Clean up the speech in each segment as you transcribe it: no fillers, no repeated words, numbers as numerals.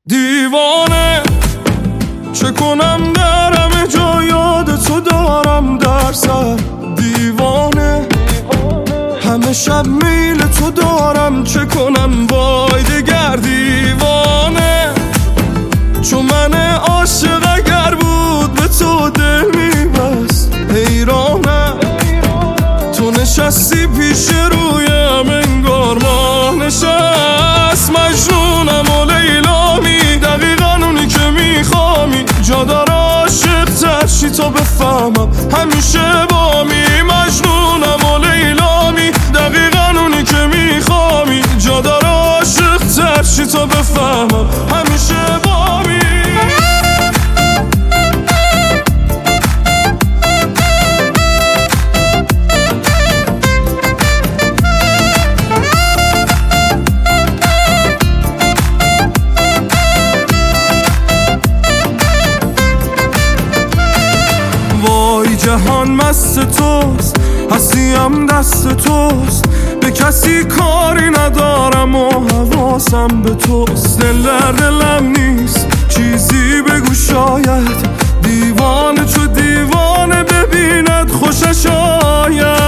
دیوانه چه کنم در همه جا یاد تو دارم در سر. دیوانه همه شب میل تو دارم چه کنم وای دگر. دیوانه چون من عاشق اگر بود به تو دل میبست. حیرانه تو نشستی پیش رویم انگار ماه نشست. مجنونم و لیلامی دقیقا اونی که میخوامی. جا داره عاشق تر شی تا بفهمم همیشه بامی. مجنونم و لیلامی دقیقا اونی که میخوامی. جا داره عاشق تر شی تا بفهمم همیشه بامی. جهان مست توست هستیم دست توست. به کسی کاری ندارم و حواسم به توست. دل در دلم نیست چیزی بگو شاید. دیوانه چو دیوانه ببیند خوشش آید.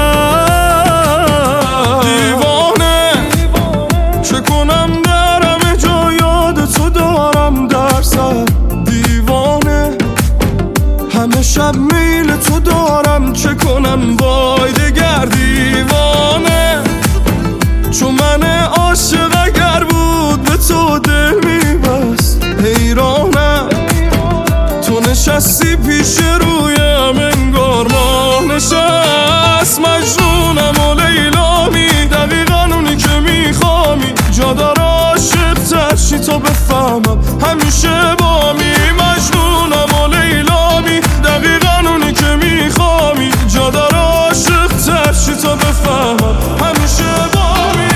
دیوانه چه کنم در همه جا یاد تو دارم در سر. دیوانه همه شب میل تو دارم چه کنم وای دگر. دیوانه چون من عاشق اگر بود به تو دل میبست. حیرانه تو نشستی پیش رویم انگار ماه نشست. مجنونم و لیلامی دقیقا اونی که میخوامی. جا داره عاشق تر شی تا بفهمم همیشه بامی. مجنونم و لیلامی دقیقا اونی که میخوامی. جا داره عاشق تر شی تا بفهمم همیشه بامی.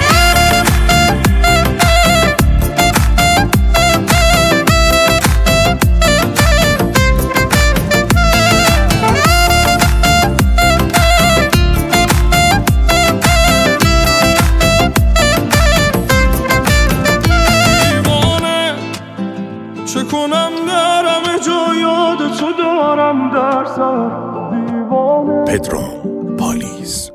دیوانه چه کنم در همه جا یاد تو دارم در سر. دیوانه پدرام پالیز